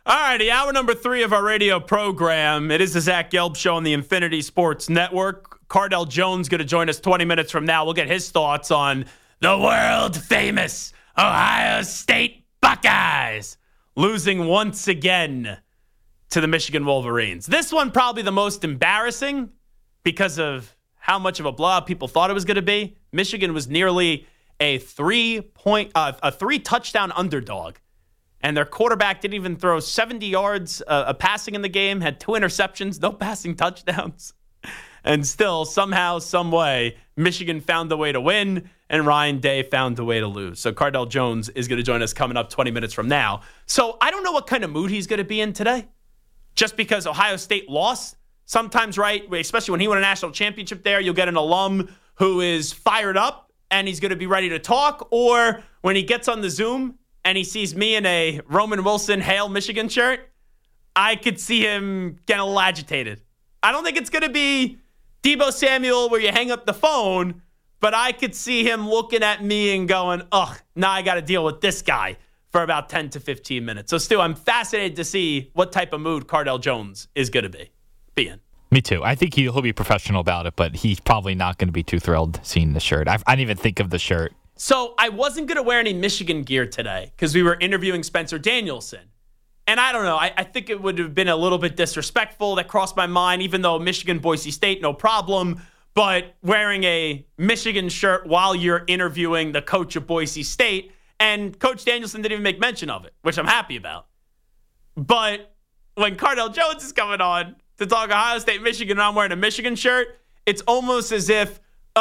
All righty, hour number 3 of our radio program. It is the Zach Gelb Show on the Infinity Sports Network. Cardell Jones going to join us 20 minutes from now. We'll get his thoughts on the world-famous Ohio State Buckeyes losing once again to the Michigan Wolverines. This one probably the most embarrassing because of how much of a blowout people thought it was going to be. Michigan was nearly a 3-touchdown underdog. And their quarterback didn't even throw 70 yards of passing in the game, had 2 interceptions, no passing touchdowns. And still, somehow, some way, Michigan found a way to win, and Ryan Day found a way to lose. So Cardell Jones is going to join us coming up 20 minutes from now. So I don't know what kind of mood he's going to be in today. Just because Ohio State lost. Sometimes, right, especially when he won a national championship there, you'll get an alum who is fired up, and he's going to be ready to talk. Or when he gets on the Zoom and he sees me in a Roman Wilson Hail Michigan shirt, I could see him get a little agitated. I don't think it's going to be Deebo Samuel where you hang up the phone, but I could see him looking at me and going, ugh, now I got to deal with this guy for about 10 to 15 minutes. So, Stu, I'm fascinated to see what type of mood Cardell Jones is going to be in. Me too. I think he'll be professional about it, but he's probably not going to be too thrilled seeing the shirt. I didn't even think of the shirt. So I wasn't going to wear any Michigan gear today because we were interviewing Spencer Danielson. And I don't know. I think it would have been a little bit disrespectful. That crossed my mind, even though Michigan, Boise State, no problem. But wearing a Michigan shirt while you're interviewing the coach of Boise State, and Coach Danielson didn't even make mention of it, which I'm happy about. But when Cardell Jones is coming on to talk Ohio State, Michigan, and I'm wearing a Michigan shirt, it's almost as if,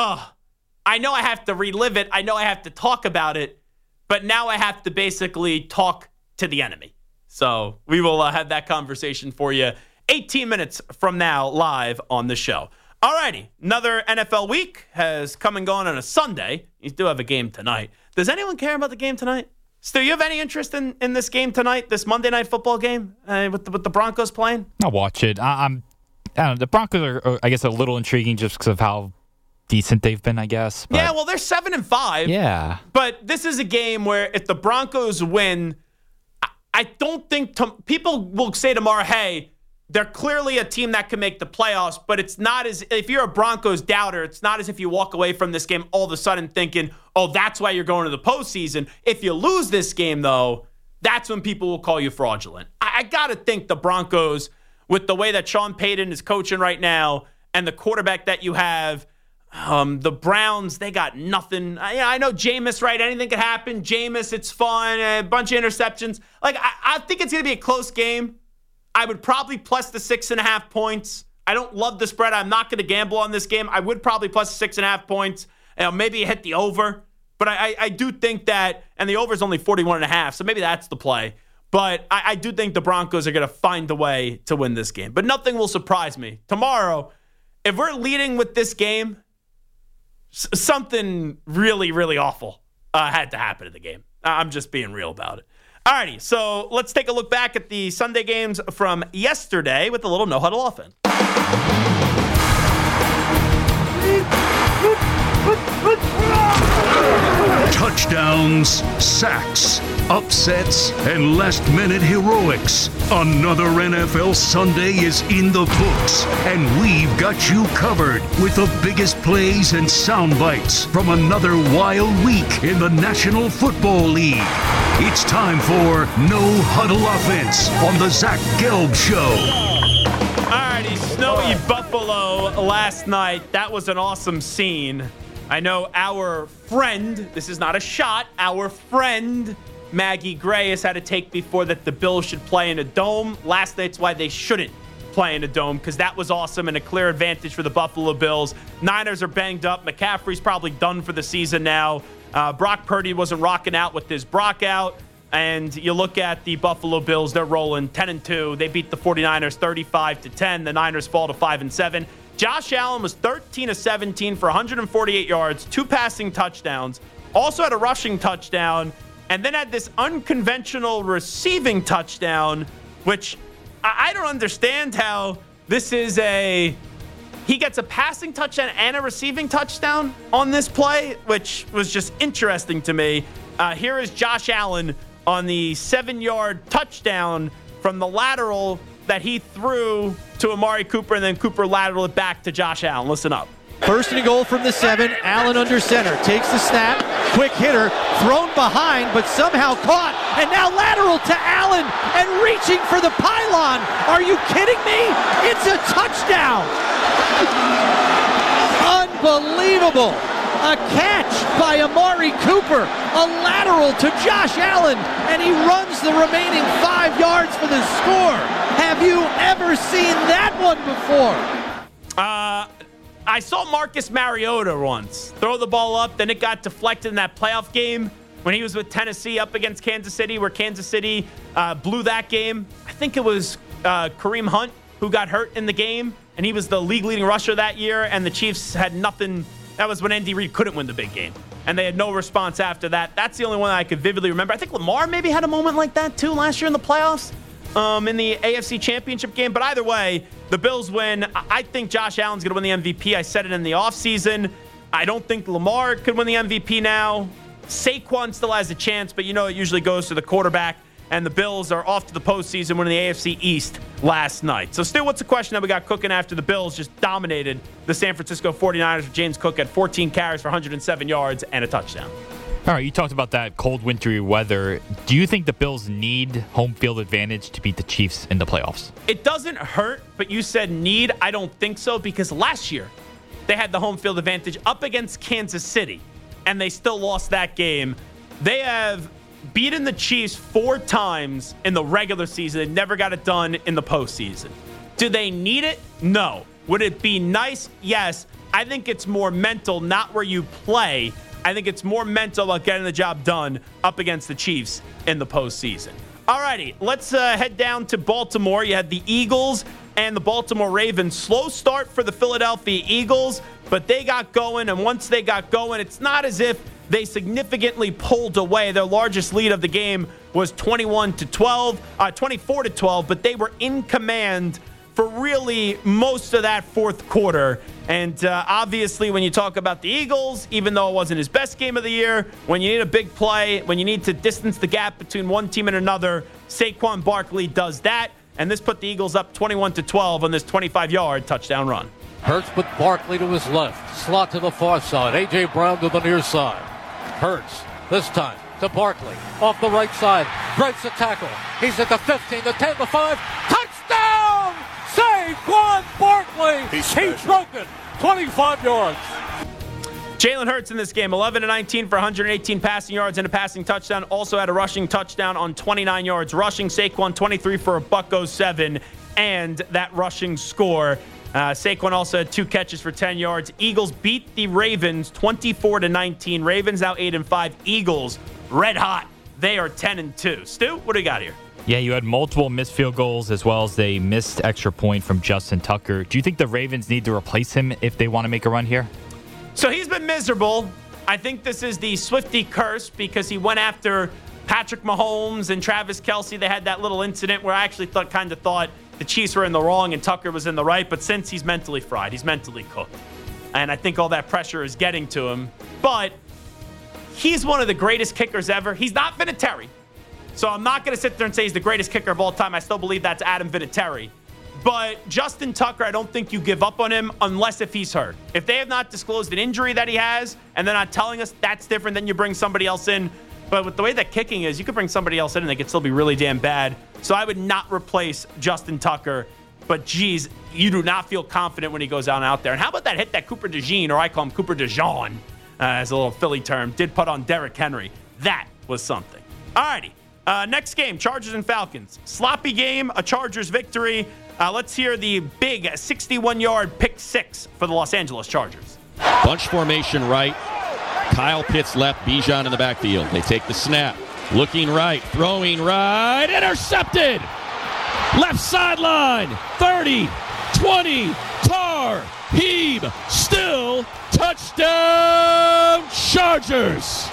I know I have to relive it. I know I have to talk about it. But now I have to basically talk to the enemy. So we will have that conversation for you 18 minutes from now live on the show. All righty. Another NFL week has come and gone on a Sunday. You do have a game tonight. Does anyone care about the game tonight? Stu, you have any interest in this game tonight, this Monday Night Football game with the Broncos playing? I'll watch it. I don't know. The Broncos are, I guess, a little intriguing just because of how decent they've been, I guess. But yeah, well, they're 7-5. Yeah. But this is a game where if the Broncos win, I don't think people will say tomorrow, hey, they're clearly a team that can make the playoffs, but it's not as if you're a Broncos doubter, it's not as if you walk away from this game all of a sudden thinking, oh, that's why you're going to the postseason. If you lose this game, though, that's when people will call you fraudulent. I got to think the Broncos, with the way that Sean Payton is coaching right now and the quarterback that you have, the Browns, they got nothing. I know Jameis, right? Anything could happen. Jameis, it's fun. A bunch of interceptions. Like, I think it's going to be a close game. I would probably plus the 6.5 points. I don't love the spread. I'm not going to gamble on this game. I would probably plus 6.5 points. Maybe hit the over. But I do think that, and the over is only 41.5, so maybe that's the play. But I do think the Broncos are going to find a way to win this game. But nothing will surprise me. Tomorrow, if we're leading with this game, something really, really awful had to happen in the game. I'm just being real about it. Alrighty, so let's take a look back at the Sunday games from yesterday with a little no-huddle offense. Touchdowns, sacks, upsets, and last-minute heroics. Another NFL Sunday is in the books, and we've got you covered with the biggest plays and sound bites from another wild week in the National Football League. It's time for No Huddle Offense on the Zach Gelb Show. Alrighty, snowy Buffalo last night. That was an awesome scene. I know our friend, this is not a shot, our friend Maggie Gray has had a take before that the Bills should play in a dome. Last night's why they shouldn't play in a dome, because that was awesome and a clear advantage for the Buffalo Bills. Niners are banged up. McCaffrey's probably done for the season now. Brock Purdy wasn't rocking out with his Brock out. And you look at the Buffalo Bills, they're rolling 10-2. They beat the 49ers 35-10. The Niners fall to 5-7. Josh Allen was 13-17 for 148 yards, 2 passing touchdowns, also had a rushing touchdown, and then had this unconventional receiving touchdown, which I don't understand how this is he gets a passing touchdown and a receiving touchdown on this play, which was just interesting to me. Here is Josh Allen on the 7-yard touchdown from the lateral that he threw to Amari Cooper, and then Cooper lateraled it back to Josh Allen. Listen up. 1st and goal from the 7. Allen under center. Takes the snap. Quick hitter. Thrown behind, but somehow caught. And now lateral to Allen and reaching for the pylon. Are you kidding me? It's a touchdown. Unbelievable. A catch by Amari Cooper. A lateral to Josh Allen. And he runs the remaining 5 yards for the score. Have you ever seen that one before? I saw Marcus Mariota once throw the ball up, then it got deflected in that playoff game when he was with Tennessee up against Kansas City, where Kansas City blew that game. I think it was Kareem Hunt who got hurt in the game, and he was the league-leading rusher that year, and the Chiefs had nothing. That was when Andy Reid couldn't win the big game, and they had no response after that. That's the only one I could vividly remember. I think Lamar maybe had a moment like that, too, last year in the playoffs. In the AFC Championship game. But either way, the Bills win. I think Josh Allen's going to win the MVP. I said it in the offseason. I don't think Lamar could win the MVP now. Saquon still has a chance, but it usually goes to the quarterback. And the Bills are off to the postseason, winning the AFC East last night. So, Stu, what's the question that we got cooking after the Bills just dominated the San Francisco 49ers with James Cook at 14 carries for 107 yards and a touchdown? All right, you talked about that cold, wintry weather. Do you think the Bills need home field advantage to beat the Chiefs in the playoffs? It doesn't hurt, but you said need. I don't think so, because last year they had the home field advantage up against Kansas City, and they still lost that game. They have beaten the Chiefs 4 times in the regular season. They never got it done in the postseason. Do they need it? No. Would it be nice? Yes. I think it's more mental, not where you play. I think it's more mental about getting the job done up against the Chiefs in the postseason. All righty, let's head down to Baltimore. You had the Eagles and the Baltimore Ravens. Slow start for the Philadelphia Eagles, but they got going, and once they got going, it's not as if they significantly pulled away. Their largest lead of the game was 24-12, but they were in command for really most of that fourth quarter. And obviously, when you talk about the Eagles, even though it wasn't his best game of the year, when you need a big play, when you need to distance the gap between one team and another, Saquon Barkley does that. And this put the Eagles up 21-12 on this 25-yard touchdown run. Hurts with Barkley to his left. Slot to the far side. A.J. Brown to the near side. Hurts this time to Barkley. Off the right side. Breaks the tackle. He's at the 15, the 10, the 5. Touchdown! Saquon Barkley! He's broken. 25 yards. Jalen Hurts in this game, 11-19 for 118 passing yards and a passing touchdown. Also had a rushing touchdown on 29 yards rushing. Saquon 23 for $107 and that rushing score. Saquon also had 2 catches for 10 yards. Eagles beat the Ravens 24-19. Ravens now 8-5. Eagles red hot. They are 10-2. Stu, what do you got here? Yeah, you had multiple missed field goals as well as a missed extra point from Justin Tucker. Do you think the Ravens need to replace him if they want to make a run here? So he's been miserable. I think this is the Swiftie curse because he went after Patrick Mahomes and Travis Kelce. They had that little incident where I actually kind of thought the Chiefs were in the wrong and Tucker was in the right. But since he's mentally fried, he's mentally cooked. And I think all that pressure is getting to him. But he's one of the greatest kickers ever. He's not Vinatieri. So I'm not going to sit there and say he's the greatest kicker of all time. I still believe that's Adam Vinatieri. But Justin Tucker, I don't think you give up on him unless if he's hurt. If they have not disclosed an injury that he has and they're not telling us, that's different. Then you bring somebody else in. But with the way that kicking is, you could bring somebody else in and they could still be really damn bad. So I would not replace Justin Tucker. But, geez, you do not feel confident when he goes out there. And how about that hit that Cooper DeJean, or I call him Cooper DeJean, as a little Philly term, did put on Derrick Henry. That was something. All righty. Next game, Chargers and Falcons. Sloppy game, a Chargers victory. Let's hear the big 61-yard pick six for the Los Angeles Chargers. Bunch formation right. Kyle Pitts left, Bijan in the backfield. They take the snap. Looking right, throwing right, intercepted! Left sideline, 30, 20, Tar, Heeb, still, touchdown Chargers!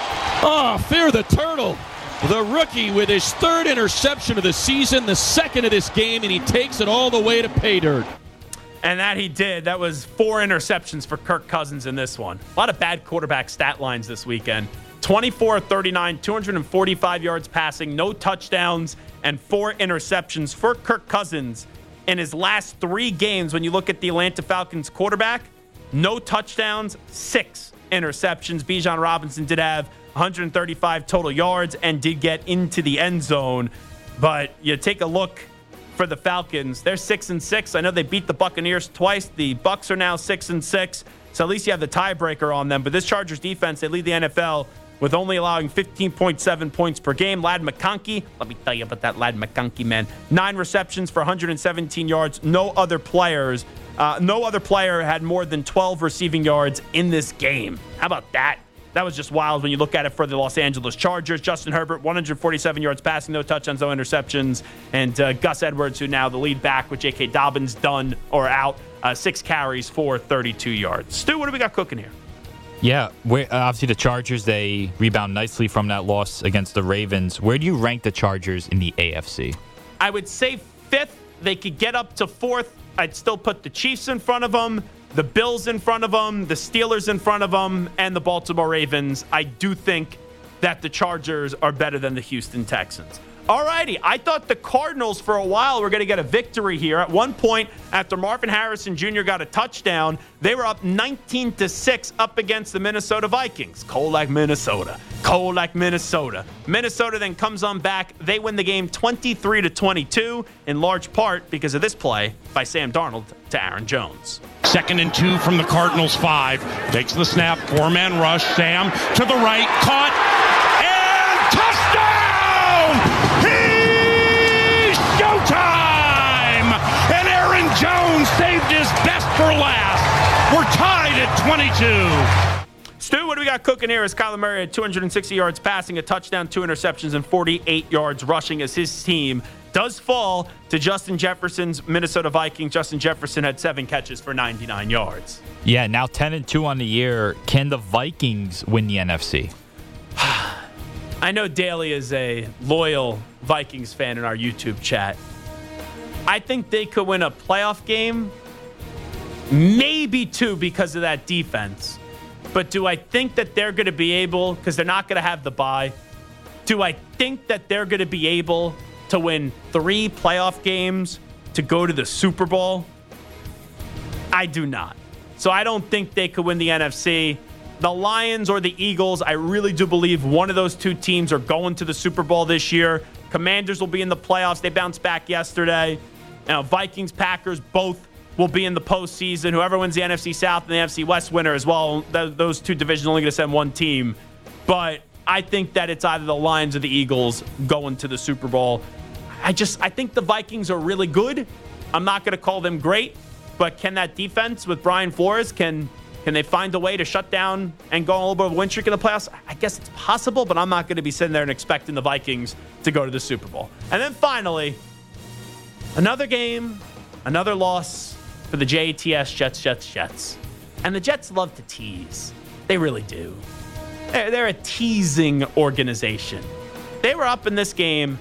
Oh, fear the turtle. The rookie with his 3rd interception of the season, the 2nd of this game, and he takes it all the way to pay dirt. And that he did. That was 4 interceptions for Kirk Cousins in this one. A lot of bad quarterback stat lines this weekend. 24-39, 245 yards passing, no touchdowns, and 4 interceptions for Kirk Cousins in his last 3 games. When you look at the Atlanta Falcons quarterback, no touchdowns, 6 interceptions. Bijan Robinson did have 135 total yards and did get into the end zone. But you take a look for the Falcons. They're 6-6. I know they beat the Buccaneers twice. The Bucs are now 6-6. So at least you have the tiebreaker on them. But this Chargers defense, they lead the NFL with only allowing 15.7 points per game. Ladd McConkey, let me tell you about that Ladd McConkey, man. 9 receptions for 117 yards. No other player had more than 12 receiving yards in this game. How about that? That was just wild when you look at it for the Los Angeles Chargers. Justin Herbert, 147 yards passing, no touchdowns, no interceptions. And Gus Edwards, who now the lead back with J.K. Dobbins done or out, 6 carries for 32 yards. Stu, what do we got cooking here? Yeah, obviously the Chargers, they rebound nicely from that loss against the Ravens. Where do you rank the Chargers in the AFC? I would say 5th. They could get up to 4th. I'd still put the Chiefs in front of them, the Bills in front of them, the Steelers in front of them, and the Baltimore Ravens. I do think that the Chargers are better than the Houston Texans. Alrighty, I thought the Cardinals for a while were going to get a victory here. At one point, after Marvin Harrison Jr. got a touchdown, they were up 19-6 up against the Minnesota Vikings. Cold like Minnesota. Cold like Minnesota. Minnesota then comes on back. They win the game 23-22, in large part because of this play by Sam Darnold to Aaron Jones. 2nd and 2 from the Cardinals 5. Takes the snap, 4-man rush. Sam to the right, caught, and touchdown! He's showtime! And Aaron Jones saved his best for last. We're tied at 22. Stu, what do we got cooking here? As Kyler Murray had 260 yards passing, a touchdown, 2 interceptions, and 48 yards rushing as his team does fall to Justin Jefferson's Minnesota Vikings. Justin Jefferson had 7 catches for 99 yards. Yeah, now 10-2 on the year. Can the Vikings win the NFC? I know Daly is a loyal Vikings fan in our YouTube chat. I think they could win a playoff game, maybe 2 because of that defense. But do I think that they're going to be able, because they're not going to have the bye, do I think that they're going to be able to win 3 playoff games to go to the Super Bowl? I do not. So I don't think they could win the NFC. The Lions or the Eagles, I really do believe one of those 2 teams are going to the Super Bowl this year. Commanders will be in the playoffs. They bounced back yesterday. Vikings, Packers, both will be in the postseason. Whoever wins the NFC South and the NFC West winner as well, those 2 divisions are only going to send 1 team. But I think that it's either the Lions or the Eagles going to the Super Bowl. I think the Vikings are really good. I'm not going to call them great, but can that defense with Brian Flores, can they find a way to shut down and go a little bit of a win streak in the playoffs? I guess it's possible, but I'm not going to be sitting there and expecting the Vikings to go to the Super Bowl. And then finally, another game, another loss for the Jets, Jets. And the Jets love to tease. They really do. They're a teasing organization. They were up in this game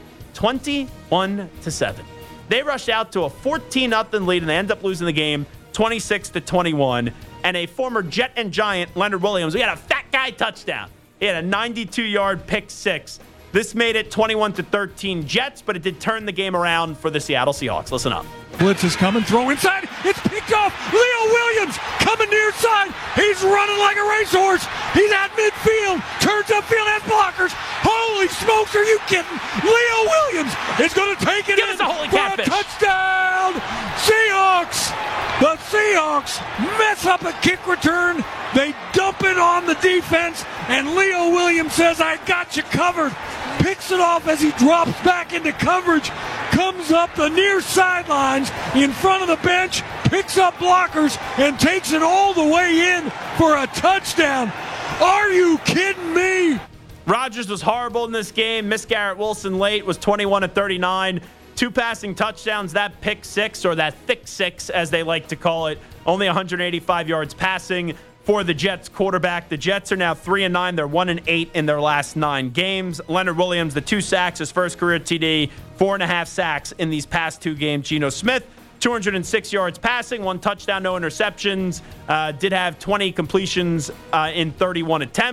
21-7. They rushed out to a 14-0 lead, and they end up losing the game 26-21. And a former Jet and Giant, Leonard Williams, he had a fat guy touchdown. He had a 92-yard pick 6. This made it 21-13 Jets, but it did turn the game around for the Seattle Seahawks. Listen up. Blitz is coming, throw inside. It's picked off. Leo Williams coming near side. He's running like a racehorse. He's at midfield. Turns upfield, has blockers. Holy smokes, are you kidding? Leo Williams is going to take it Give us a holy for catfish. a touchdown. Seahawks. The Seahawks mess up a kick return. They dump it on the defense, and Leo Williams says, I got you covered. Picks it off as he drops back into coverage, comes up the near sidelines in front of the bench, picks up blockers, and takes it all the way in for a touchdown. Are you kidding me? Rodgers was horrible in this game. Missed Garrett Wilson late, was 21-39. 2 passing touchdowns, that pick 6, or that thick 6, as they like to call it. Only 185 yards passing for the Jets quarterback. The Jets are now 3-9. They're 1-8 in their last 9 games. Leonard Williams, the 2 sacks, his first career TD, 4.5 sacks in these past 2 games. Geno Smith, 206 yards passing, 1 touchdown, no interceptions. Did have 20 completions in 31 attempts.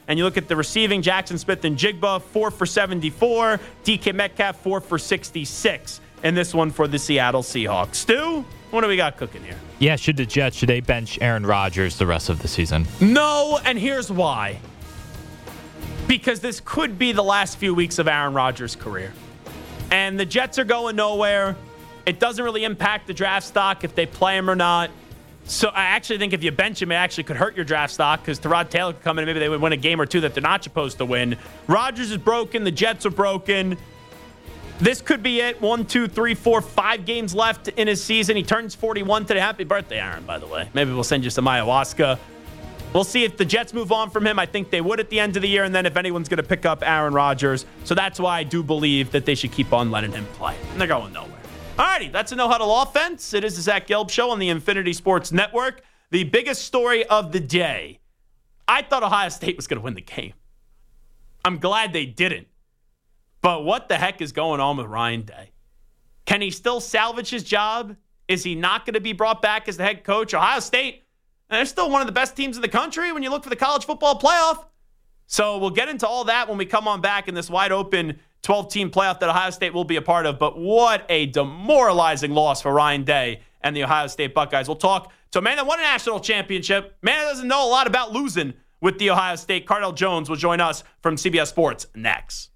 And you look at the receiving, Jackson Smith and Jigba, 4 for 74. DK Metcalf, 4 for 66. And this one for the Seattle Seahawks. Stu, what do we got cooking here? Yeah, should they bench Aaron Rodgers the rest of the season? No, and here's why. Because this could be the last few weeks of Aaron Rodgers' career. And the Jets are going nowhere. It doesn't really impact the draft stock if they play him or not. So I actually think if you bench him, it actually could hurt your draft stock because Tyrod Taylor could come in and maybe they would win a game or two that they're not supposed to win. Rodgers is broken. The Jets are broken. This could be it. 1, 2, 3, 4, 5 games left in his season. He turns 41 today. Happy birthday, Aaron, by the way. Maybe we'll send you some ayahuasca. We'll see if the Jets move on from him. I think they would at the end of the year, and then if anyone's going to pick up Aaron Rodgers. So that's why I do believe that they should keep on letting him play. And they're going nowhere. All righty, that's a No Huddle Offense. It is the Zach Gelb Show on the Infinity Sports Network. The biggest story of the day. I thought Ohio State was going to win the game. I'm glad they didn't. But what the heck is going on with Ryan Day? Can he still salvage his job? Is he not going to be brought back as the head coach? Ohio State, they're still one of the best teams in the country when you look for the college football playoff. So we'll get into all that when we come on back in this wide open 12-team playoff that Ohio State will be a part of. But what a demoralizing loss for Ryan Day and the Ohio State Buckeyes. We'll talk to a man that won a national championship, man that doesn't know a lot about losing with the Ohio State. Cardell Jones will join us from CBS Sports next.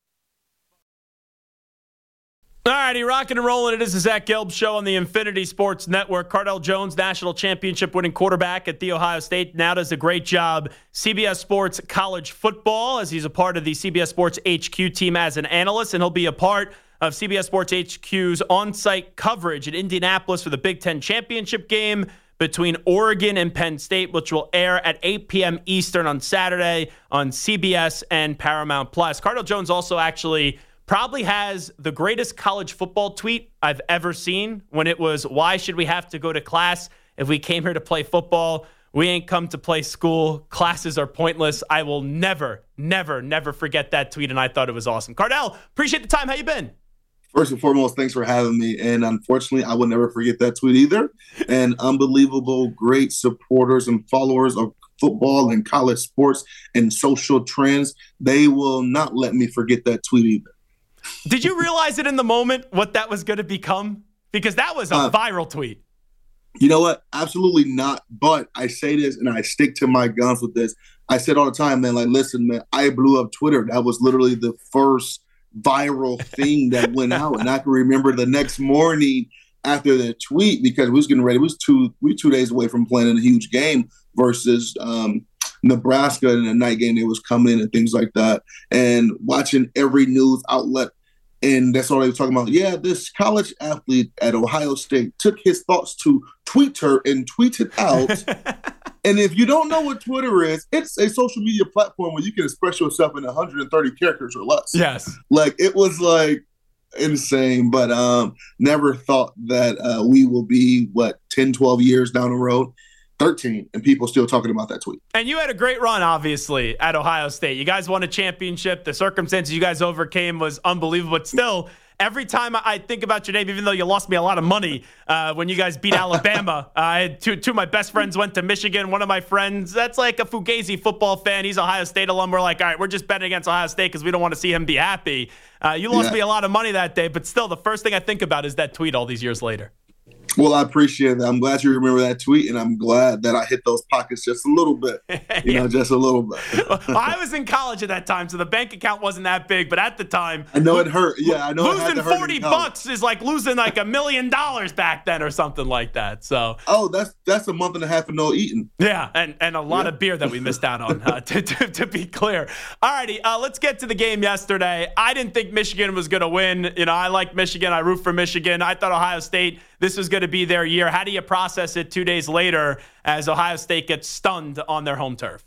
All righty, rocking and rolling. It is the Zach Gelb Show on the Infinity Sports Network. Cardell Jones, national championship winning quarterback at The Ohio State, now does a great job CBS Sports College Football as he's a part of the CBS Sports HQ team as an analyst, and he'll be a part of CBS Sports HQ's on-site coverage in Indianapolis for the Big Ten championship game between Oregon and Penn State, which will air at 8 p.m. Eastern on Saturday on CBS and Paramount+. Cardell Jones also actually probably has the greatest college football tweet I've ever seen when it was, why should we have to go to class if we came here to play football? We ain't come to play school. Classes are pointless. I will never, never, never forget that tweet, and I thought it was awesome. Cardell, appreciate the time. How you been? First and foremost, thanks for having me. And unfortunately, I will never forget that tweet either. And unbelievable, great supporters and followers of football and college sports and social trends, they will not let me forget that tweet either. Did you realize it in the moment what that was going to become? Because that was a viral tweet. You know what? Absolutely not. But I say this and I stick to my guns with this. I said all the time, man, like, listen, man, I blew up Twitter. That was literally the first viral thing that went out. And I can remember the next morning after the tweet, because we was getting ready. We were 2 days away from playing in a huge game versus Nebraska in a night game that was coming in and things like that. And watching every news outlet, and that's all they were talking about. Yeah, this college athlete at Ohio State took his thoughts to Twitter and tweeted out. And if you don't know what Twitter is, it's a social media platform where you can express yourself in 130 characters or less. Yes. Like, it was like insane, but never thought that we will be, 10, 12 years down the road, 13, and people still talking about that tweet. And you had a great run, obviously, at Ohio State. You guys won a championship. The circumstances you guys overcame was unbelievable. But still, every time I think about your name, even though you lost me a lot of money when you guys beat Alabama, I had two of my best friends went to Michigan. One of my friends, that's like a Fugazi football fan. He's Ohio State alum. We're like, all right, we're just betting against Ohio State because we don't want to see him be happy. You lost me a lot of money that day, but still, the first thing I think about is that tweet all these years later. Well, I appreciate that. I'm glad you remember that tweet, and I'm glad that I hit those pockets just a little bit. Just a little bit. Well, I was in college at that time, so the bank account wasn't that big. But at the time, I know it hurt. Yeah, I know losing it had to hurt. $40 is like losing like $1 million back then, or something like that. So, that's a month and a half of no eating. Yeah, and a lot of beer that we missed out on. To be clear. All righty, let's get to the game yesterday. I didn't think Michigan was going to win. I like Michigan. I root for Michigan. I thought Ohio State, this was going to be their year. How do you process it 2 days later as Ohio State gets stunned on their home turf?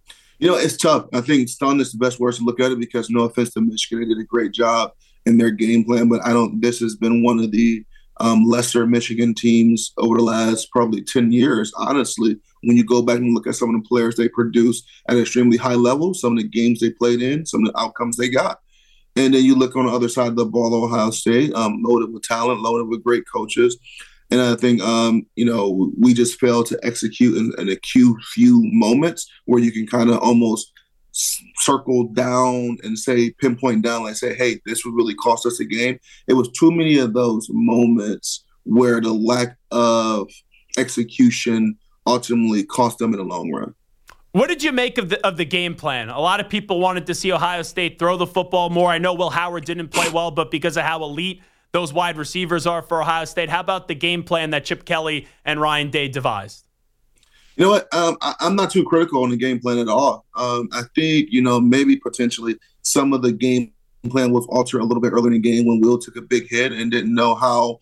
It's tough. I think stunned is the best word to look at it, because no offense to Michigan, they did a great job in their game plan, but this has been one of the lesser Michigan teams over the last probably 10 years, honestly. When you go back and look at some of the players they produced at an extremely high level, some of the games they played in, some of the outcomes they got. And then you look on the other side of the ball, Ohio State, loaded with talent, loaded with great coaches. And I think, we just failed to execute in a few moments where you can kind of almost circle down and pinpoint down, like say, hey, this would really cost us a game. It was too many of those moments where the lack of execution ultimately cost them in the long run. What did you make of the game plan? A lot of people wanted to see Ohio State throw the football more. I know Will Howard didn't play well, but because of how elite those wide receivers are for Ohio State, how about the game plan that Chip Kelly and Ryan Day devised? You know what? I'm not too critical on the game plan at all. I think, maybe potentially some of the game plan was altered a little bit earlier in the game when Will took a big hit and didn't know how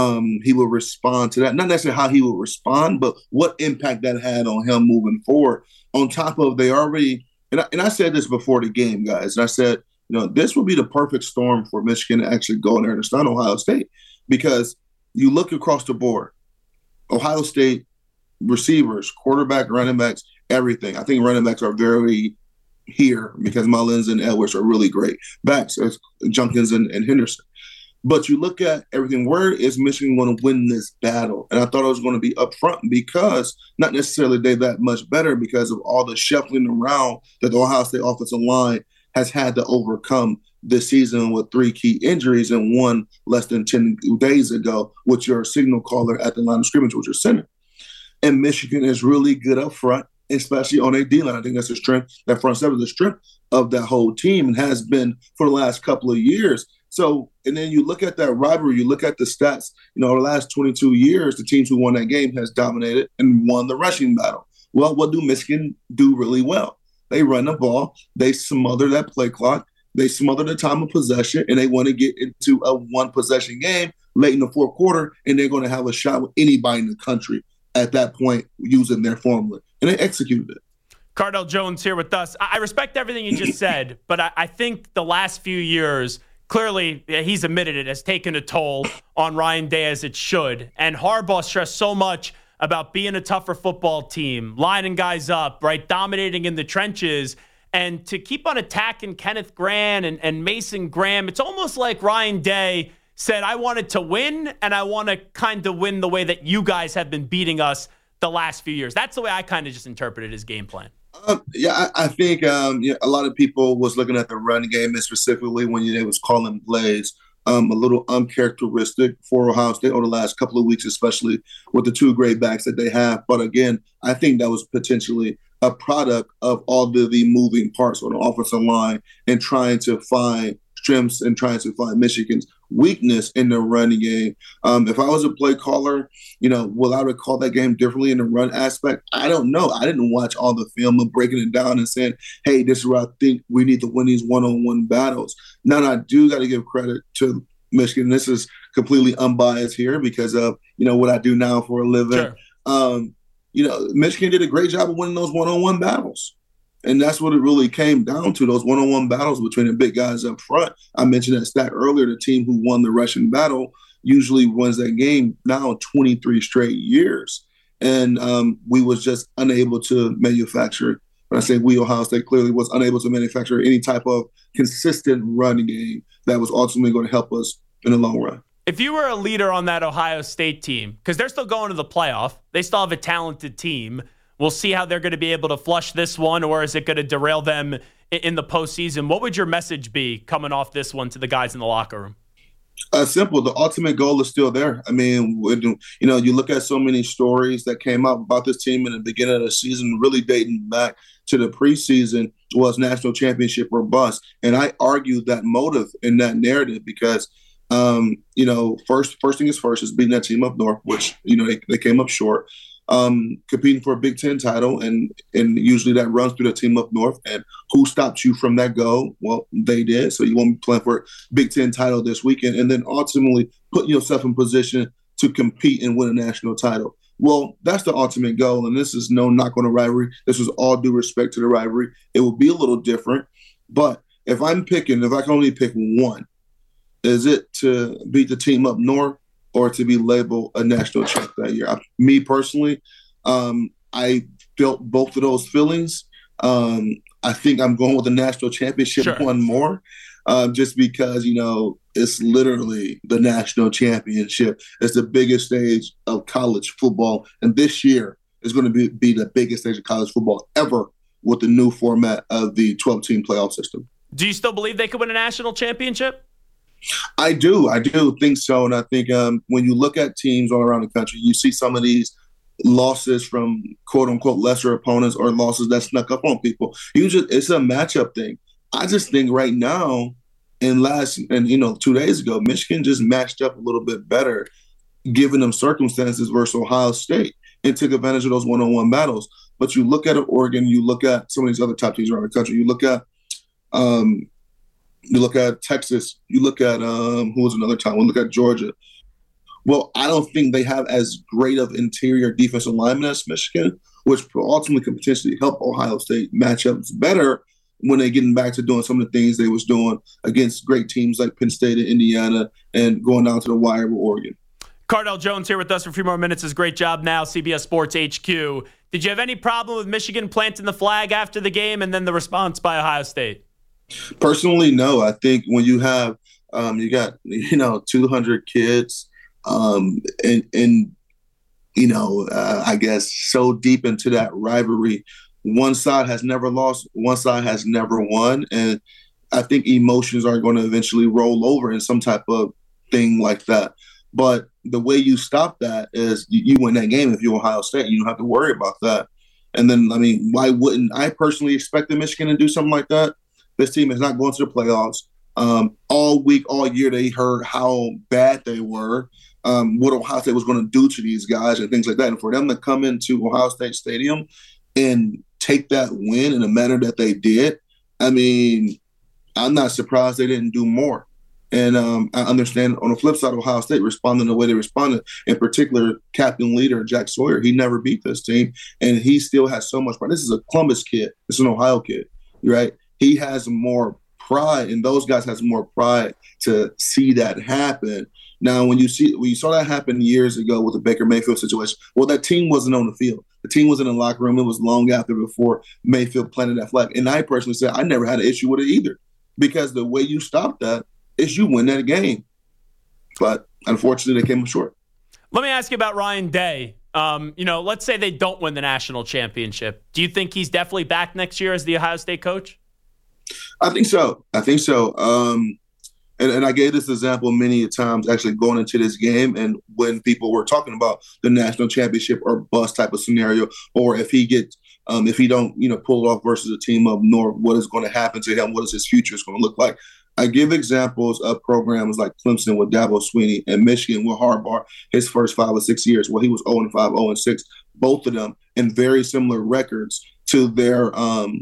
he would respond to that. Not necessarily how he would respond, but what impact that had on him moving forward. On top of they already, and I said this before the game, guys, and I said, this would be the perfect storm for Michigan to actually go in there and stun Ohio State, because you look across the board, Ohio State receivers, quarterback, running backs, everything. I think running backs are very here because Mullins and Edwards are really great backs, Junkins and Henderson. But you look at everything, where is Michigan going to win this battle? And I thought it was going to be up front, because not necessarily they're that much better because of all the shuffling around that the Ohio State offensive line has had to overcome this season with 3 key injuries and one less than 10 days ago with your signal caller at the line of scrimmage, with your center. And Michigan is really good up front, especially on a D-line. I think that's the strength. That front seven is the strength of that whole team and has been for the last couple of years. So, and then you look at that rivalry, you look at the stats, the last 22 years, the teams who won that game has dominated and won the rushing battle. Well, what do Michigan do really well? They run the ball, they smother that play clock, they smother the time of possession, and they want to get into a one-possession game late in the fourth quarter, and they're going to have a shot with anybody in the country at that point using their formula. And they executed it. Cardale Jones here with us. I respect everything you just said, but I think the last few years, clearly, he's admitted it, has taken a toll on Ryan Day, as it should. And Harbaugh stressed so much about being a tougher football team, lining guys up, right, dominating in the trenches. And to keep on attacking Kenneth Grant and Mason Graham, it's almost like Ryan Day said, I wanted to win, and I want to kind of win the way that you guys have been beating us the last few years. That's the way I kind of just interpreted his game plan. I think a lot of people was looking at the run game, and specifically when they was calling plays a little uncharacteristic for Ohio State over the last couple of weeks, especially with the 2 great backs that they have. But again, I think that was potentially a product of all the moving parts on the offensive line and trying to find strengths and trying to find Michigan's weakness in the running game. If I was a play caller, will I recall that game differently in the run aspect? I don't know. I didn't watch all the film of breaking it down and saying, hey, this is where I think we need to win these one-on-one battles. Now, I do got to give credit to Michigan. This is completely unbiased here because of, what I do now for a living. Sure. Michigan did a great job of winning those one-on-one battles. And that's what it really came down to, those one-on-one battles between the big guys up front. I mentioned that stat earlier. The team who won the rushing battle usually wins that game now 23 straight years. And we was just unable to manufacture. When I say we, Ohio State clearly was unable to manufacture any type of consistent running game that was ultimately going to help us in the long run. If you were a leader on that Ohio State team, because they're still going to the playoff, they still have a talented team. We'll see how they're going to be able to flush this one, or is it going to derail them in the postseason? What would your message be coming off this one to the guys in the locker room? Simple. The ultimate goal is still there. I mean, you look at so many stories that came out about this team in the beginning of the season, really dating back to the preseason, was national championship or bust. And I argue that motive in that narrative because, first thing is first is beating that team up north, which, they came up short. Competing for a Big Ten title, and usually that runs through the team up north. And who stopped you from that goal? Well, they did. So you won't be playing for a Big Ten title this weekend, and then ultimately putting yourself in position to compete and win a national title. Well, that's the ultimate goal, and this is no knock on the rivalry. This is all due respect to the rivalry. It will be a little different, but if I can only pick one, is it to beat the team up north or to be labeled a national champ that year? Me personally, I felt both of those feelings. I think I'm going with the national championship one more, just because, it's literally the national championship. It's the biggest stage of college football. And this year is going to be the biggest stage of college football ever with the new format of the 12-team playoff system. Do you still believe they could win a national championship? I do think so. And I think when you look at teams all around the country, you see some of these losses from quote-unquote lesser opponents or losses that snuck up on people. It's a matchup thing. I just think right now, 2 days ago, Michigan just matched up a little bit better given them circumstances versus Ohio State and took advantage of those one-on-one battles. But you look at Oregon, you look at some of these other top teams around the country, you look at Texas, you look at who was another time, we look at Georgia. Well, I don't think they have as great of interior defensive linemen as Michigan, which ultimately could potentially help Ohio State matchups better when they're getting back to doing some of the things they was doing against great teams like Penn State and Indiana and going down to the wire with Oregon. Cardell Jones here with us for a few more minutes. His great job now, CBS Sports HQ. Did you have any problem with Michigan planting the flag after the game and then the response by Ohio State? Personally, no. I think when you have you got 200 kids I guess so deep into that rivalry, one side has never lost, one side has never won, and I think emotions are going to eventually roll over in some type of thing like that. But the way you stop that is you win that game if you're Ohio State. You don't have to worry about that. And then, why wouldn't I personally expect the Michigan to do something like that? This team is not going to the playoffs. All week, all year, they heard how bad they were, what Ohio State was going to do to these guys and things like that. And for them to come into Ohio State Stadium and take that win in the manner that they did, I'm not surprised they didn't do more. And I understand on the flip side, Ohio State responding the way they responded, in particular, captain leader Jack Sawyer, he never beat this team, and he still has so much pride. This is a Columbus kid. This is an Ohio kid, right? He has more pride, and those guys has more pride to see that happen. Now, when you saw that happen years ago with the Baker Mayfield situation, well, that team wasn't on the field. The team was in the locker room. It was long after before Mayfield planted that flag. And I personally said I never had an issue with it either, because the way you stop that is you win that game. But unfortunately, they came up short. Let me ask you about Ryan Day. Let's say they don't win the national championship. Do you think he's definitely back next year as the Ohio State coach? I think so. And I gave this example many times actually going into this game, and when people were talking about the national championship or bust type of scenario, or if he don't pull it off versus a team up north, what is going to happen to him? What is his future is going to look like? I give examples of programs like Clemson with Dabo Swinney and Michigan with Harbaugh, his first 5 or 6 years, where he was 0-5, 0-6, both of them in very similar records to their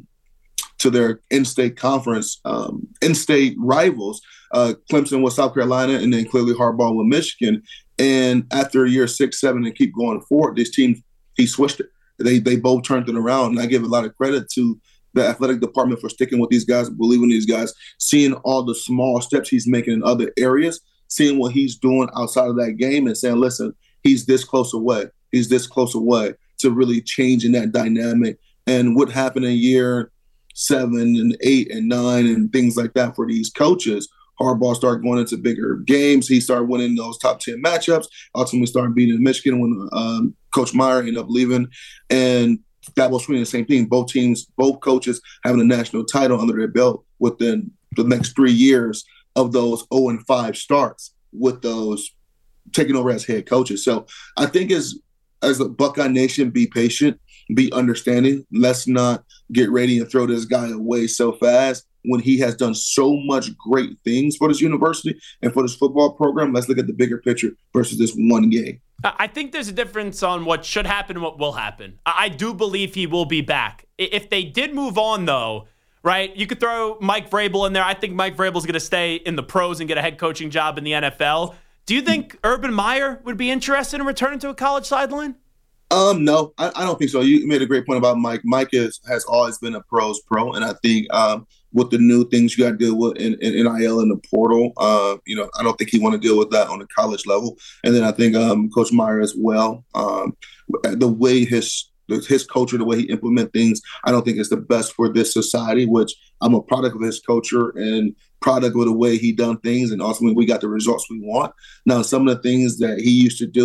in-state conference, in-state rivals. Clemson with South Carolina, and then clearly Harbaugh with Michigan. And after year 6, 7, and keep going forward, this team, he switched it. They both turned it around, and I give a lot of credit to the athletic department for sticking with these guys, believing in these guys, seeing all the small steps he's making in other areas, seeing what he's doing outside of that game, and saying, listen, he's this close away. He's this close away to really changing that dynamic. And what happened in year 7 and 8 and 9 and things like that for these coaches, Harbaugh started going into bigger games. He started winning those top 10 matchups, ultimately started beating Michigan when Coach Meyer ended up leaving. And Dabo Swinney, the same thing. Both coaches having a national title under their belt within the next 3 years of those 0-5 starts with those taking over as head coaches. So I think as a Buckeye Nation, be patient, be understanding. Let's not get ready and throw this guy away so fast when he has done so much great things for this university and for this football program. Let's look at the bigger picture versus this one game. I think there's a difference on what should happen and what will happen. I do believe he will be back. If they did move on, though, right, you could throw Mike Vrabel in there. I think Mike Vrabel's going to stay in the pros and get a head coaching job in the NFL. Do you think Urban Meyer would be interested in returning to a college sideline? No, I don't think so. You made a great point about Mike. Mike has always been a pro's pro, and I think with the new things you got to deal with in NIL and the portal, I don't think he want to deal with that on the college level. And then I think Coach Meyer as well, the way his culture, the way he implement things, I don't think is the best for this society, which I'm a product of his culture and product of the way he done things, and ultimately we got the results we want. Now, some of the things that he used to do,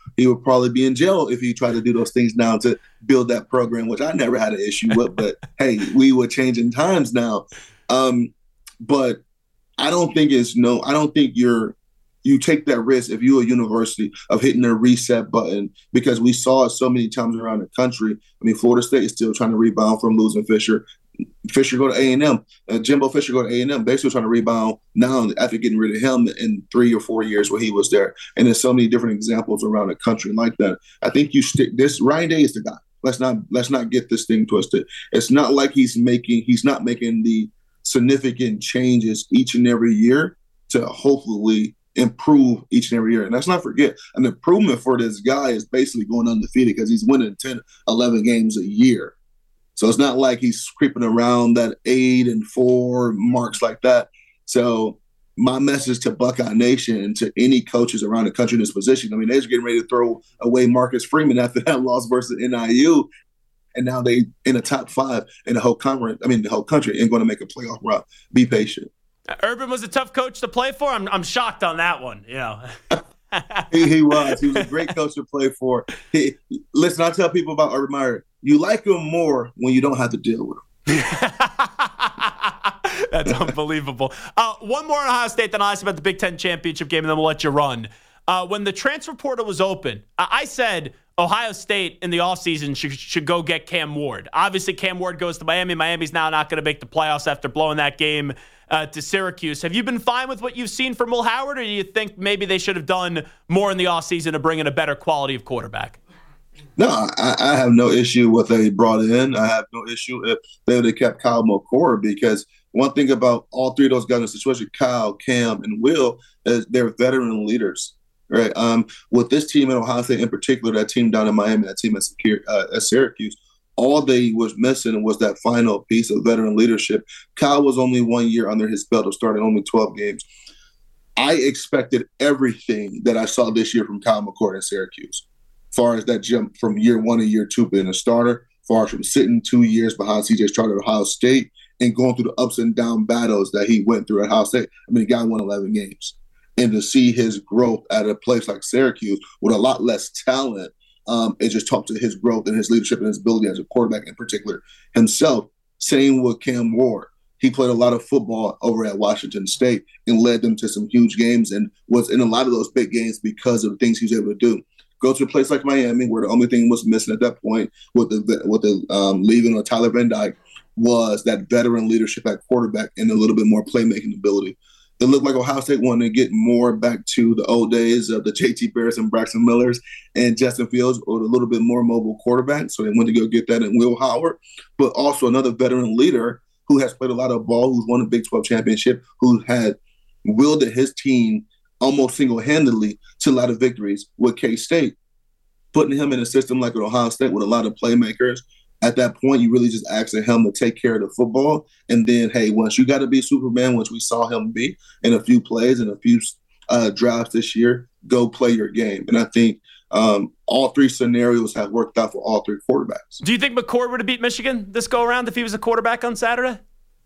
he would probably be in jail if he tried to do those things now to build that program, which I never had an issue with. But hey, we were changing times now. But I don't think you take that risk if you're a university of hitting a reset button, because we saw it so many times around the country. I mean, Florida State is still trying to rebound from losing Fisher. Fisher go to A&M. Jimbo Fisher go to A&M. They're still trying to rebound now after getting rid of him in 3 or 4 years where he was there. And there's so many different examples around the country like that. I think you stick this. Ryan Day is the guy. Let's not get this thing twisted. It's not like he's not making the significant changes each and every year to hopefully improve each and every year. And let's not forget, an improvement for this guy is basically going undefeated because he's winning 10, 11 games a year. So it's not like he's creeping around that 8-4 marks like that. So my message to Buckeye Nation and to any coaches around the country in this position, I mean, they're getting ready to throw away Marcus Freeman after that loss versus NIU. And now they in the top 5 in the whole conference, the whole country, and going to make a playoff run. Be patient. Urban was a tough coach to play for. I'm shocked on that one. He was a great coach to play for. Listen, I tell people about Urban Meyer. You like him more when you don't have to deal with him. That's unbelievable. One more on Ohio State, then I'll ask about the Big Ten championship game, and then we'll let you run. When the transfer portal was open, I said Ohio State in the offseason should go get Cam Ward. Obviously, Cam Ward goes to Miami. Miami's now not going to make the playoffs after blowing that game to Syracuse. Have you been fine with what you've seen from Will Howard, or do you think maybe they should have done more in the offseason to bring in a better quality of quarterback? No, I have no issue with what they brought in. I have no issue if they would have kept Kyle McCord, because one thing about all three of those guys in the situation, Kyle, Cam, and Will, is they're veteran leaders. Right. With this team in Ohio State in particular, that team down in Miami, that team at Syracuse, all they was missing was that final piece of veteran leadership. Kyle was only 1 year under his belt of starting only 12 games. I expected everything that I saw this year from Kyle McCord in Syracuse, as far as that jump from year 1 to year 2 being a starter, as far as from sitting 2 years behind C.J. Stroud at Ohio State and going through the ups and down battles that he went through at Ohio State. I mean, the guy won 11 games. And to see his growth at a place like Syracuse with a lot less talent, it just talked to his growth and his leadership and his ability as a quarterback in particular himself. Same with Cam Ward. He played a lot of football over at Washington State and led them to some huge games and was in a lot of those big games because of the things he was able to do. Go to a place like Miami, where the only thing was missing at that point with the leaving of Tyler Van Dyke was that veteran leadership at quarterback and a little bit more playmaking ability. It looked like Ohio State wanted to get more back to the old days of the J.T. Barris and Braxton Millers and Justin Fields, or a little bit more mobile quarterback. So they went to go get that in Will Howard, but also another veteran leader who has played a lot of ball, who's won a Big 12 championship, who had wielded his team almost single-handedly to a lot of victories with K-State. Putting him in a system like at Ohio State with a lot of playmakers, at that point, you really just asking him to take care of the football. And then, hey, once you got to be Superman, which we saw him be in a few plays and a few drives this year, go play your game. And I think all three scenarios have worked out for all three quarterbacks. Do you think McCord would have beat Michigan this go-around if he was a quarterback on Saturday?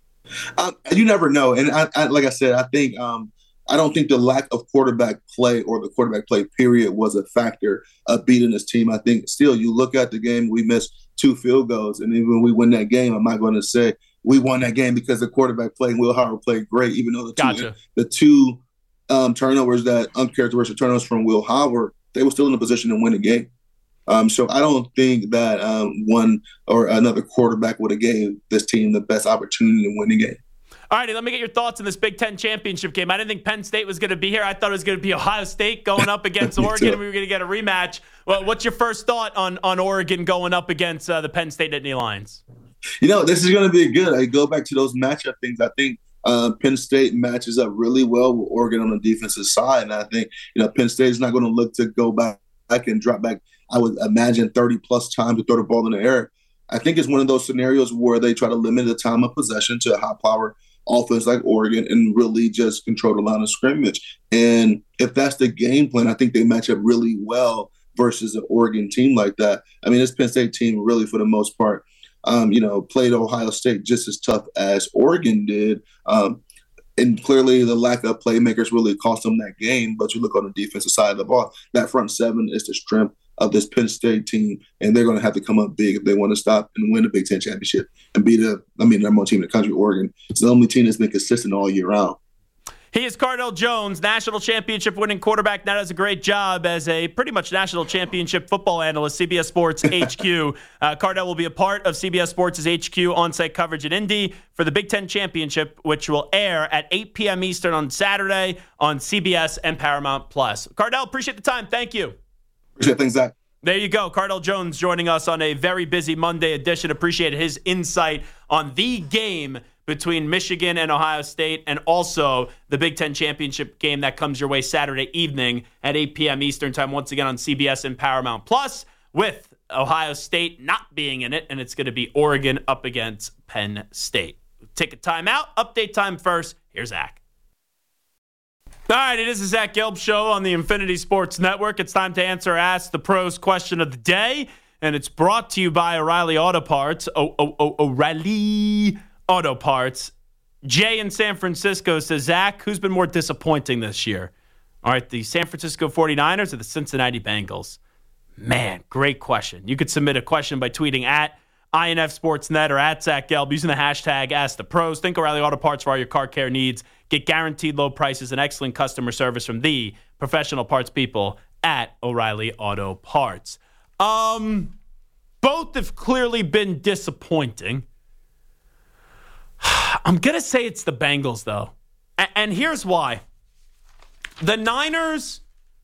You never know. And I like I said, I think I don't think the lack of quarterback play or the quarterback play period was a factor of beating this team. I think still you look at the game, we missed 2 field goals. And even when we win that game, I'm not going to say we won that game because the quarterback played and Will Howard played great, even though the two turnovers, that uncharacteristic turnovers from Will Howard, they were still in a position to win the game. So I don't think that one or another quarterback would have gave this team the best opportunity to win the game. All righty, let me get your thoughts on this Big Ten championship game. I didn't think Penn State was going to be here. I thought it was going to be Ohio State going up against Oregon, and we were going to get a rematch. Well, what's your first thought on Oregon going up against the Penn State Nittany Lions? This is going to be good. I go back to those matchup things. I think Penn State matches up really well with Oregon on the defensive side, and I think Penn State is not going to look to go back and drop back, I would imagine, 30-plus times to throw the ball in the air. I think it's one of those scenarios where they try to limit the time of possession to a high-power offense like Oregon and really just control the line of scrimmage. And if that's the game plan, I think they match up really well versus an Oregon team like that. I mean, this Penn State team really, for the most part, played Ohio State just as tough as Oregon did. And clearly the lack of playmakers really cost them that game. But you look on the defensive side of the ball, that front seven is the strength of this Penn State team, and they're going to have to come up big if they want to stop and win the Big Ten championship and be the number one team in the country, Oregon. It's the only team that's been consistent all year round. He is Cardale Jones, national championship winning quarterback. Now does a great job as a pretty much national championship football analyst, CBS Sports HQ. Cardale will be a part of CBS Sports' HQ on-site coverage in Indy for the Big Ten Championship, which will air at 8 p.m. Eastern on Saturday on CBS and Paramount+. Cardale, appreciate the time. Thank you. Appreciate things, Zach. There you go. Cardale Jones joining us on a very busy Monday edition. Appreciate his insight on the game between Michigan and Ohio State, and also the Big Ten Championship game that comes your way Saturday evening at 8 p.m. Eastern time, once again on CBS and Paramount+, with Ohio State not being in it, and it's going to be Oregon up against Penn State. Take a timeout. Update time first. Here's Zach. All right, it is the Zach Gelb Show on the Infinity Sports Network. It's time to answer Ask the Pros question of the day, and it's brought to you by O'Reilly Auto Parts. O'Reilly Auto Parts. Jay in San Francisco says, Zach, who's been more disappointing this year? All right, the San Francisco 49ers or the Cincinnati Bengals? Man, great question. You could submit a question by tweeting at INF Sportsnet or at Zach Gelb using the hashtag #AskThePros. Think O'Reilly Auto Parts for all your car care needs. Get guaranteed low prices and excellent customer service from the professional parts people at O'Reilly Auto Parts. Both have clearly been disappointing. I'm going to say it's the Bengals, though. And here's why. The Niners,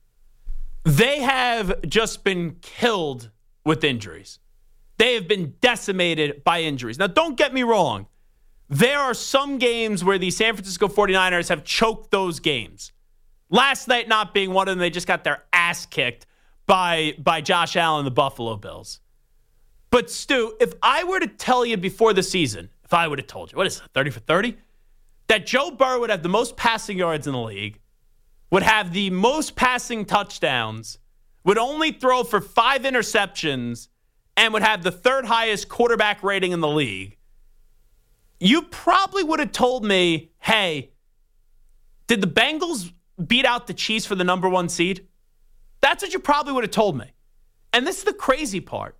they have just been killed with injuries. They have been decimated by injuries. Now, don't get me wrong. There are some games where the San Francisco 49ers have choked those games. Last night not being one of them, they just got their ass kicked by Josh Allen and the Buffalo Bills. But, Stu, if I were to tell you before the season, if I would have told you, what is it, 30 for 30? That Joe Burrow would have the most passing yards in the league, would have the most passing touchdowns, would only throw for 5 interceptions, and would have the third highest quarterback rating in the league, you probably would have told me, hey, did the Bengals beat out the Chiefs for the number 1 seed? That's what you probably would have told me. And this is the crazy part.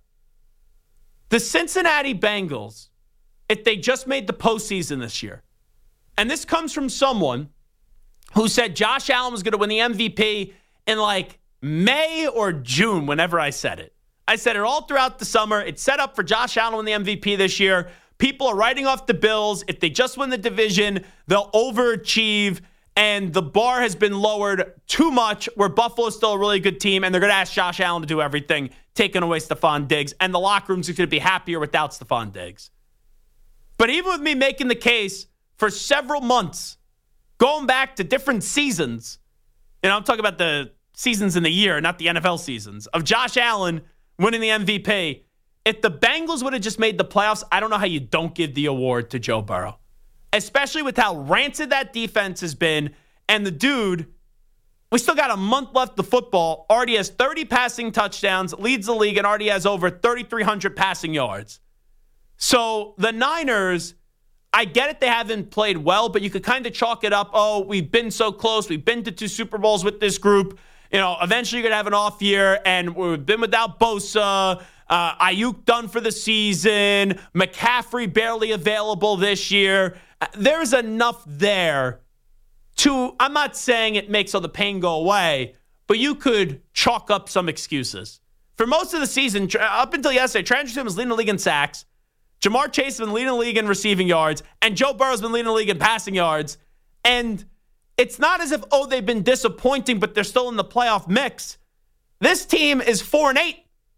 The Cincinnati Bengals, if they just made the postseason this year, and this comes from someone who said Josh Allen was going to win the MVP in like May or June, whenever I said it. I said it all throughout the summer. It's set up for Josh Allen to win the MVP this year. People are writing off the Bills. If they just win the division, they'll overachieve. And the bar has been lowered too much where Buffalo's still a really good team, and they're going to ask Josh Allen to do everything, taking away Stephon Diggs. And the locker room's going to be happier without Stephon Diggs. But even with me making the case for several months, going back to different seasons, I'm talking about the seasons in the year, not the NFL seasons, of Josh Allen winning the MVP. If the Bengals would have just made the playoffs, I don't know how you don't give the award to Joe Burrow. Especially with how rancid that defense has been. And the dude, we still got a month left of football, already has 30 passing touchdowns, leads the league, and already has over 3,300 passing yards. So the Niners, I get it, they haven't played well, but you could kind of chalk it up. Oh, we've been so close. We've been to 2 Super Bowls with this group. Eventually you're going to have an off year, and we've been without Bosa. Ayuk done for the season. McCaffrey barely available this year. There's enough there to, I'm not saying it makes all the pain go away, but you could chalk up some excuses. For most of the season, up until yesterday, Trent Anderson was leading the league in sacks. Jamar Chase has been leading the league in receiving yards, and Joe Burrow's been leading the league in passing yards. And it's not as if, they've been disappointing, but they're still in the playoff mix. This team is 4-8.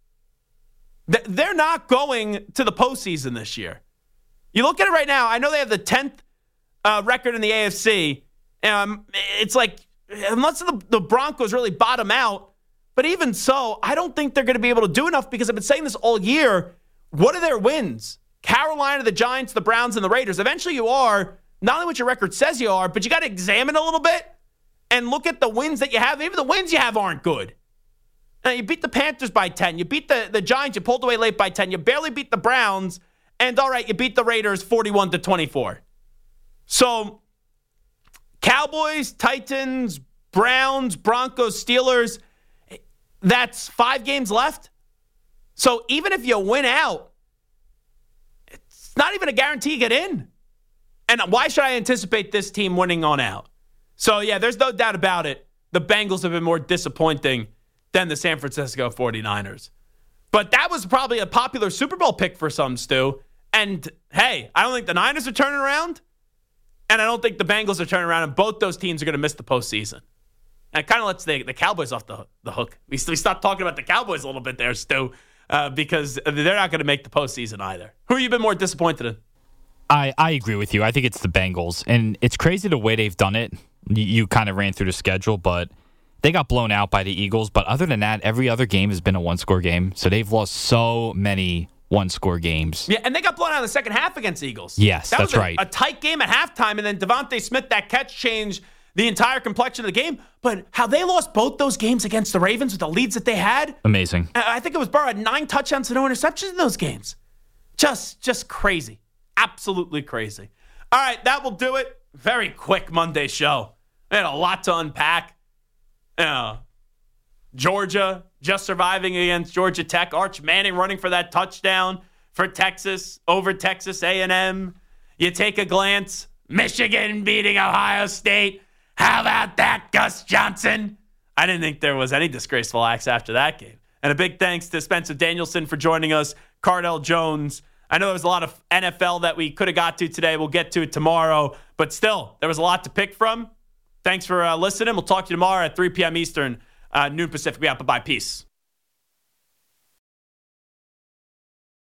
They're not going to the postseason this year. You look at it right now, I know they have the 10th record in the AFC. It's like, unless the Broncos really bottom out, but even so, I don't think they're going to be able to do enough because I've been saying this all year. What are their wins? Carolina, the Giants, the Browns, and the Raiders. Eventually you are, not only what your record says you are, but you got to examine a little bit and look at the wins that you have. Even the wins you have aren't good. Now, you beat the Panthers by 10. You beat the Giants. You pulled away late by 10. You barely beat the Browns. And all right, you beat the Raiders 41-24. So Cowboys, Titans, Browns, Broncos, Steelers. That's 5 games left. So even if you win out, it's not even a guarantee you get in. And why should I anticipate this team winning on out? So, yeah, there's no doubt about it. The Bengals have been more disappointing than the San Francisco 49ers. But that was probably a popular Super Bowl pick for some, Stu. And, hey, I don't think the Niners are turning around, and I don't think the Bengals are turning around, and both those teams are going to miss the postseason. And it kind of lets the Cowboys off the hook. We stopped talking about the Cowboys a little bit there, Stu, because they're not going to make the postseason either. Who have you been more disappointed in? I agree with you. I think it's the Bengals. And it's crazy the way they've done it. You kind of ran through the schedule, but they got blown out by the Eagles. But other than that, every other game has been a one-score game. So they've lost so many one-score games. Yeah, and they got blown out in the second half against the Eagles. Yes, that's right. A tight game at halftime, and then Devontae Smith, that catch changed the entire complexion of the game. But how they lost both those games against the Ravens with the leads that they had. Amazing. I think it was Burrow had 9 touchdowns and no interceptions in those games. Just crazy. Absolutely crazy. All right, that will do it. Very quick Monday show. We had a lot to unpack. Georgia just surviving against Georgia Tech. Arch Manning running for that touchdown for Texas over Texas A&M. You take a glance. Michigan beating Ohio State. How about that, Gus Johnson? I didn't think there was any disgraceful acts after that game. And a big thanks to Spencer Danielson for joining us. Cardell Jones. I know there was a lot of NFL that we could have got to today. We'll get to it tomorrow. But still, there was a lot to pick from. Thanks for listening. We'll talk to you tomorrow at 3 p.m. Eastern, noon Pacific. Be out. Bye-bye. Peace.